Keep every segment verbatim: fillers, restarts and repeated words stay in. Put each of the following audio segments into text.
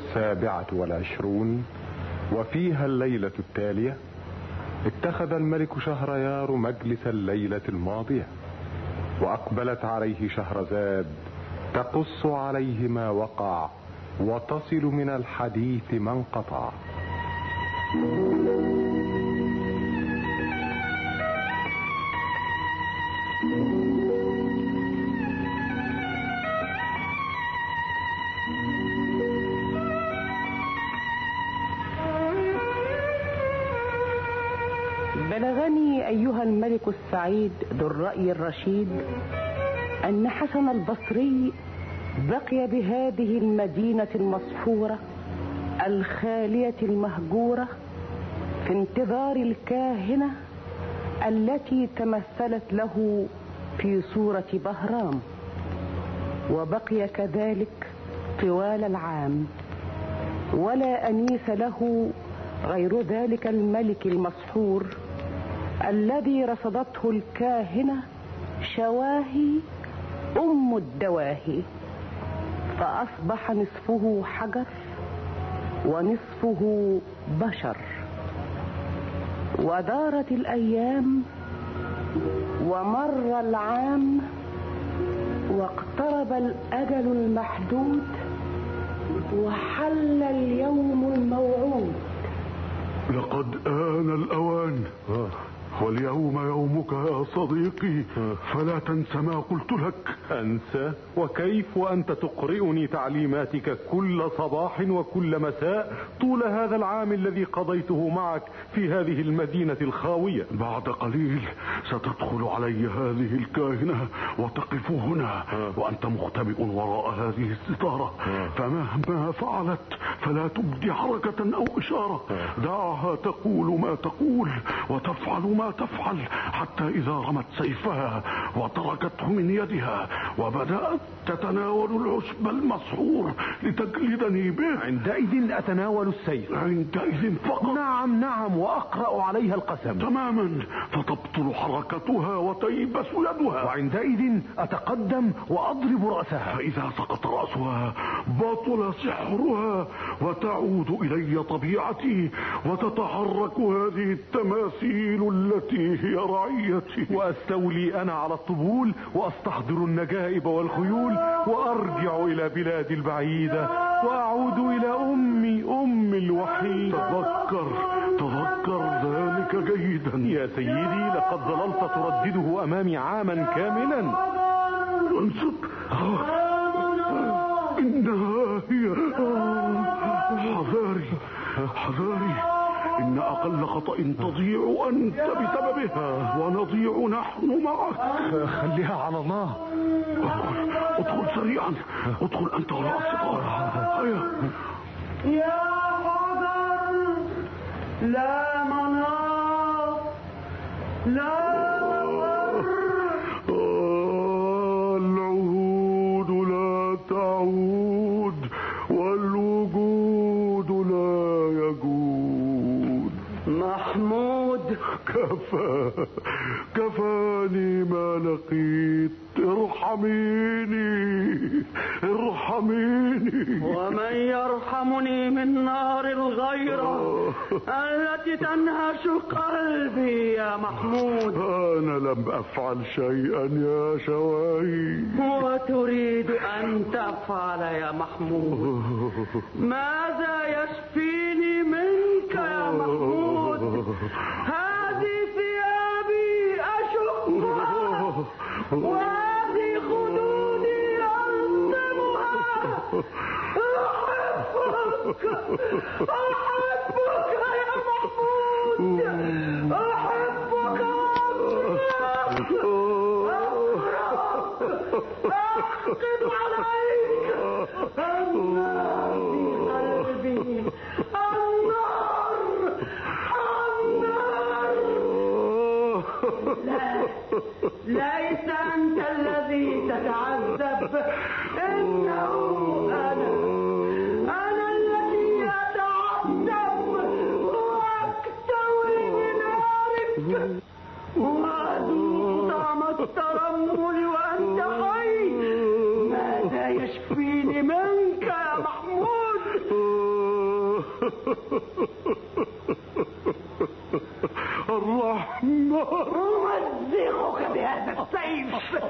السابعة والعشرون وفيها الليلة التالية، اتخذ الملك شهريار مجلس الليلة الماضية، وأقبلت عليه شهرزاد تقص عليه ما وقع وتصل من الحديث ما انقطع. بلغني أيها الملك السعيد ذو الرأي الرشيد أن حسن البصري بقي بهذه المدينة المصفورة الخالية المهجورة في انتظار الكاهنة التي تمثلت له في صورة بهرام، وبقي كذلك طوال العام، ولا أنيس له غير ذلك الملك المسحور الذي رصدته الكاهنة شواهي أم الدواهي، فأصبح نصفه حجر ونصفه بشر. ودارت الأيام ومر العام واقترب الأجل المحدود وحل اليوم الموعود. لقد آن الأوان، واليوم يومك يا صديقي، فلا تنس ما قلت لك. أنسى؟ وكيف وأنت تقرئني تعليماتك كل صباح وكل مساء طول هذا العام الذي قضيته معك في هذه المدينة الخاوية؟ بعد قليل ستدخل علي هذه الكاهنة وتقف هنا وأنت مختبئ وراء هذه الستارة، فمهما فعلت فلا تبدي حركة أو إشارة، دعها تقول ما تقول وتفعل ما تفعل، حتى إذا رمت سيفها وتركته من يدها وبدأت تتناول العشب المسحور لتجلدني به، عندئذ أتناول السيف. عندئذ فقط؟ نعم نعم، وأقرأ عليها القسم. تماما، فتبطل حركتها وتيبس يدها، وعندئذ أتقدم وأضرب رأسها، فإذا سقط رأسها بطل سحرها وتعود إلي طبيعتي وتتحرك هذه التماثيل التي هي رعيتي، وأستولي أنا على الطبول وأستحضر النجائب والخيول وأرجع إلى بلادي البعيدة وأعود إلى أمي أمي الوحيدة. تذكر تذكر ذلك جيدا يا سيدي، لقد ظللت تردده أمامي عاما كاملا. انصت، إنها هي. حذاري حذاري، إن أقل خطأ تضيع أنت بسببها ونضيع نحن معك. خليها على الله. ادخل ادخل سريعا، ادخل أنت وراء الستارة. هيا يا حذر، لا مناص، لا العهود لا تعود والوجود لا يجود. محمود، كفى كفاني ما لقيت، ارحميني ارحميني. ومن يرحمني من نار الغيرة التي تنهش قلبي يا محمود؟ أنا لم أفعل شيئا يا شواهي. وتريد أن تفعل يا محمود؟ ماذا يشفيني منك يا محمود؟ هذه ثيابي أشقها وهذه خدودي ألطمها. أحبك أحبك يا محمود، أحبك أحقد عليك. النار في قلبي، النار النار. لا، ليس أنت الذي تتعذب، إنه أنا أنا الذي أتعذب وأكتوي بنارك وأذوق طعم الترمل وأنت حي. ماذا يشفيني منك يا محمود؟ الرحمن أمزقك بهذا السيف،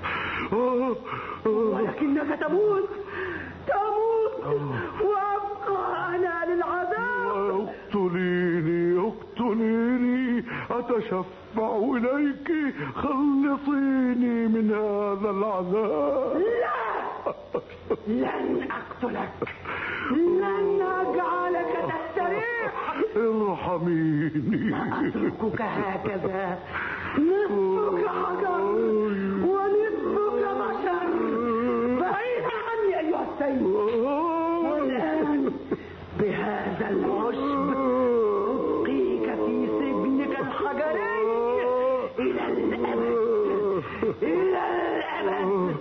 ولكنك تموت تموت وأبقى أنا للعذاب. اقتليني اقتليني أتشفع إليك، خلصيني من هذا العذاب. لا، لن أقتلك، لن أجعلك تستريح. ارحميني. أتركك هكذا، نصفك حجر ونصفك بشر. بعيد عني أيها السيد. والآن بهذا العشب أبقيك في سجنك الحجري إلى الأبد، إلى الأبد.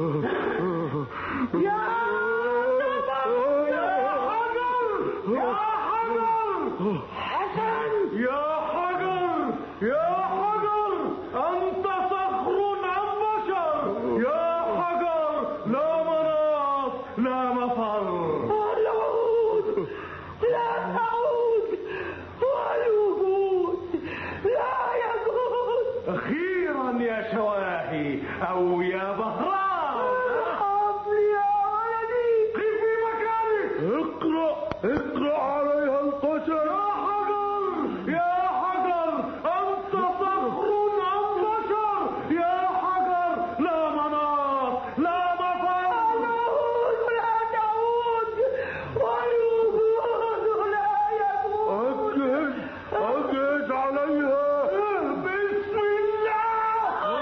يا حجر يا حجر حسن يا حجر يا حجر، أنت صخر عن بشر. يا حجر، لا مناص لا مفر. العود لا تعود، والوجود لا يجود. أخيرا يا شواهي أو يا بهران، ارحمني يا ولدي. قف في مكانك. اقرأ اقرأ عليها القسم. يا حجر يا حجر، أنت صخر عن بشر. يا حجر، لا مناص لا مفر. العود لا تعود، والوجود لا يجود. أجهز أجهز عليها. بسم الله.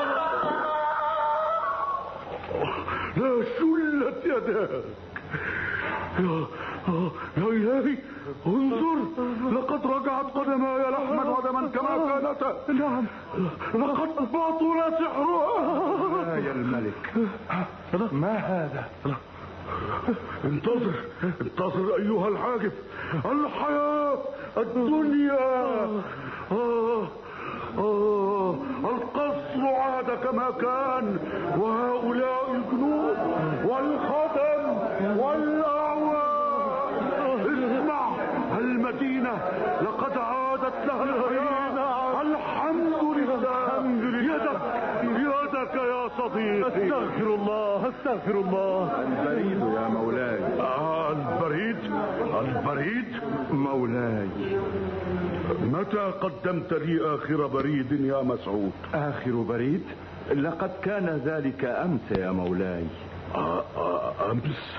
لا شلت يداك. يا يا إلهي، انظر، لقد رجعت قدماي لحما ودما كما كانتا. نعم، لقد بطل سحرها. يا الملك، ما هذا؟ انتظر انتظر أيها الحاجب. الحياة، الدنيا، آه آه القصر عاد كما كان، وهؤلاء الجنود والخدم والأعوان. اسمع، المدينة لقد عادت لها الحياة. الحمد لله. يدك يدك يا صديقي. استغفر الله استغفر الله. البريد يا مولاي. آه البريد البريد مولاي، متى قدمت لي آخر بريد يا مسعود؟ آخر بريد؟ لقد كان ذلك أمس يا مولاي. آه آه أمس؟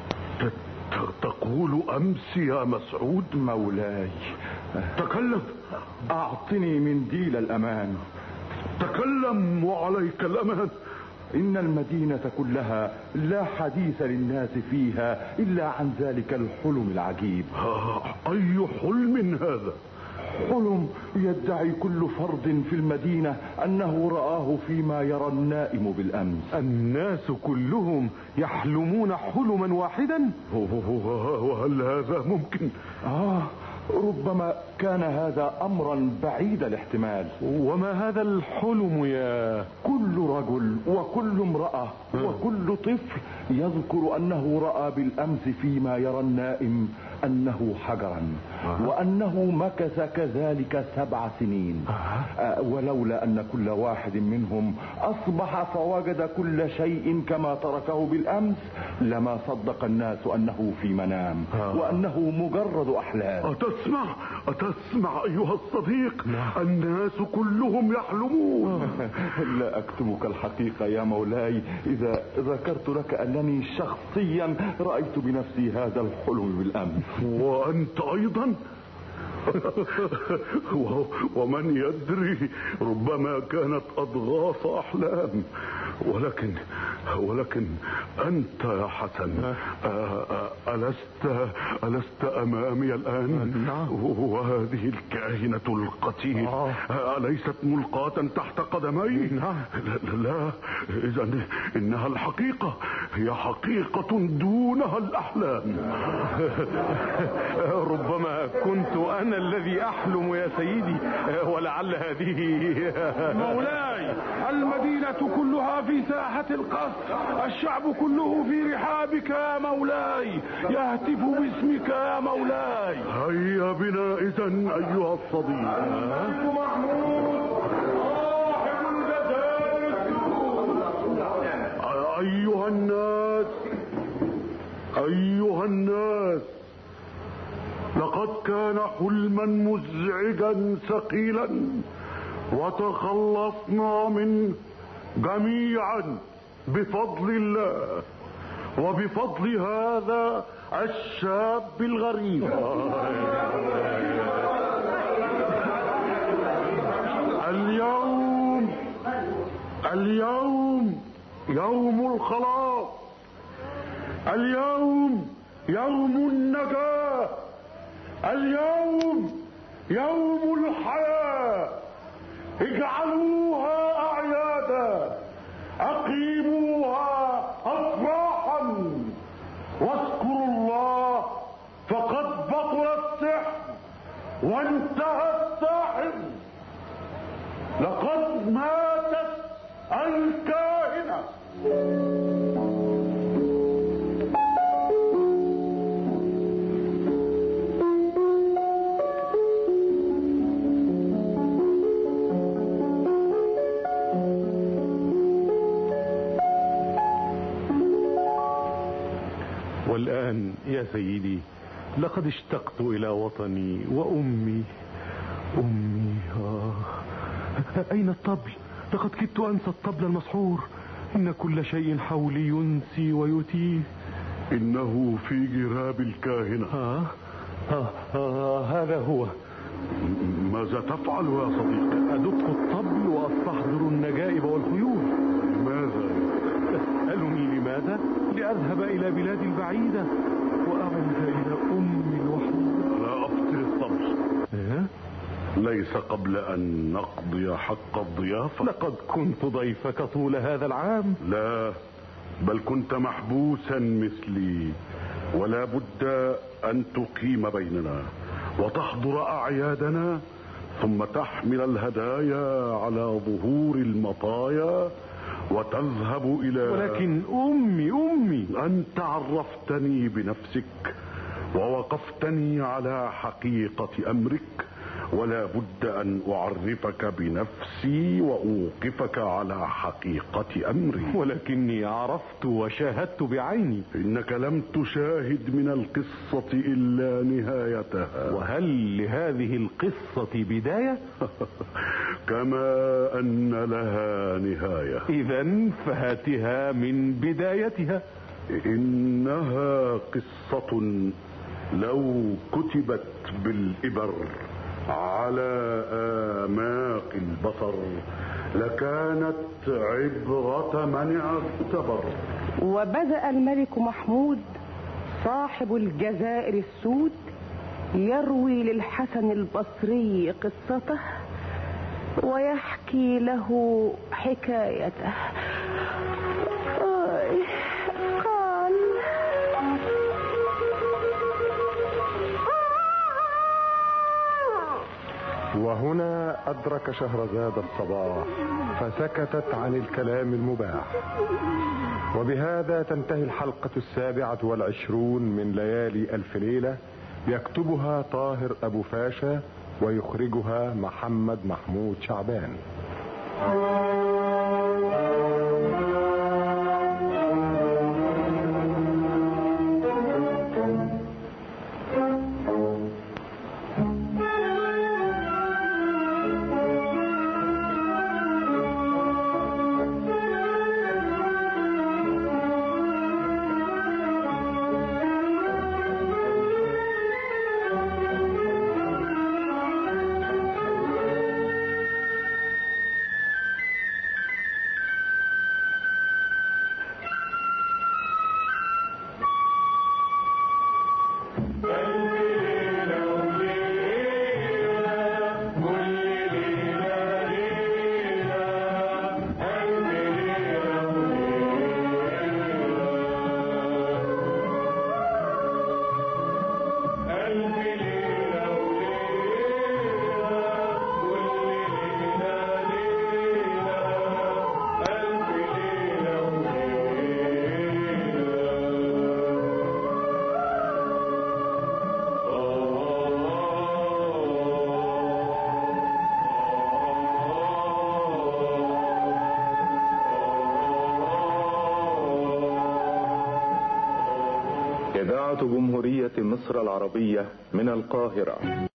تقول أمس يا مسعود؟ مولاي، تكلم. أعطني منديل الأمان. تكلم وعليك الأمان. إن المدينة كلها لا حديث للناس فيها إلا عن ذلك الحلم العجيب. آه أي حلم هذا؟ حلم يدعي كل فرد في المدينة أنه رآه فيما يرى النائم بالأمس. الناس كلهم يحلمون حلما واحدا؟ وهل هذا ممكن؟ آه ربما كان هذا أمرا بعيد الاحتمال. وما هذا الحلم يا؟ كل رجل وكل امرأة وكل طفل يذكر أنه رأى بالأمس فيما يرى النائم أنه حجرا، وأنه مكث كذلك سبع سنين. أه ولولا أن كل واحد منهم أصبح فوجد كل شيء كما تركه بالأمس لما صدق الناس أنه في منام وأنه مجرد أحلام. أتسمع أتسمع أيها الصديق؟ الناس كلهم يحلمون. لا أكتمك الحقيقة يا مولاي إذا ذكرت لك أنني شخصيا رأيت بنفسي هذا الحلم بالأمس. وأنت أيضا؟ ومن يدري، ربما كانت أضغاث أحلام. ولكن ولكن أنت يا حسن، ألست ألست أمامي الآن؟ وهذه الكاهنة القتيلة أليست ملقاة تحت قدمي؟ لا, لا إذن إنها الحقيقة. هي حقيقة دونها الأحلام. ربما كنت أنا الذي أحلم يا سيدي، ولعل هذه. مولاي، المدينة كلها في ساحة القصر، الشعب كله في رحابك يا مولاي، يهتف باسمك يا مولاي. هيا بنا إذن أيها الصديق. أيها الناس، أيها الناس، لقد كان حلما مزعجا ثقيلا وتخلصنا منه جميعا بفضل الله وبفضل هذا الشاب الغريب. اليوم اليوم يوم الخلاص، اليوم يوم النجاة، اليوم يوم الحياة. اجعلوها أعيادا، أقيموها أفراحا، واذكروا الله، فقد بطل السحر وانتهى الساحر. لقد ماتت الكاهنة. والآن يا سيدي لقد اشتقت إلى وطني وأمي. أمي آه. أين الطبل؟ لقد كدت أنسى الطبل المسحور. إن كل شيء حولي ينسي ويتيه. إنه في جراب الكاهنة. آه. آه. آه. هذا هو. ماذا تفعل يا صديقي؟ أدق الطبل وأستحضر النجائب والخيول. لماذا؟ تسألني لماذا؟ لأذهب إلى بلادي البعيدة وأعود إلى أمي الوحيدة. لا أبطل الطبل. إيه؟ ليس قبل أن نقضي حق الضيافة. لقد كنت ضيفك طول هذا العام. لا، بل كنت محبوسا مثلي، ولا بد أن تقيم بيننا وتحضر أعيادنا، ثم تحمل الهدايا على ظهور المطايا وتذهب إلى. ولكن أمي أمي أنت عرفتني بنفسك ووقفتني على حقيقة أمرك، ولا بد أن أعرفك بنفسي وأوقفك على حقيقة أمري. ولكني عرفت وشاهدت بعيني. إنك لم تشاهد من القصة إلا نهايتها. وهل لهذه القصة بداية؟ كما أن لها نهاية. إذن فهاتها من بدايتها. إنها قصة لو كتبت بالإبر على آماق البصر لكانت عبرة من اعتبر. وبدأ الملك محمود صاحب الجزائر السود يروي للحسن البصري قصته ويحكي له حكايته. قال: وهنا أدرك شهرزاد الصباح فسكتت عن الكلام المباح. وبهذا تنتهي الحلقة السابعة والعشرون من ليالي ألف ليلة، يكتبها طاهر أبو فاشا ويخرجها محمد محمود شعبان. إذاعة جمهورية مصر العربية من القاهرة.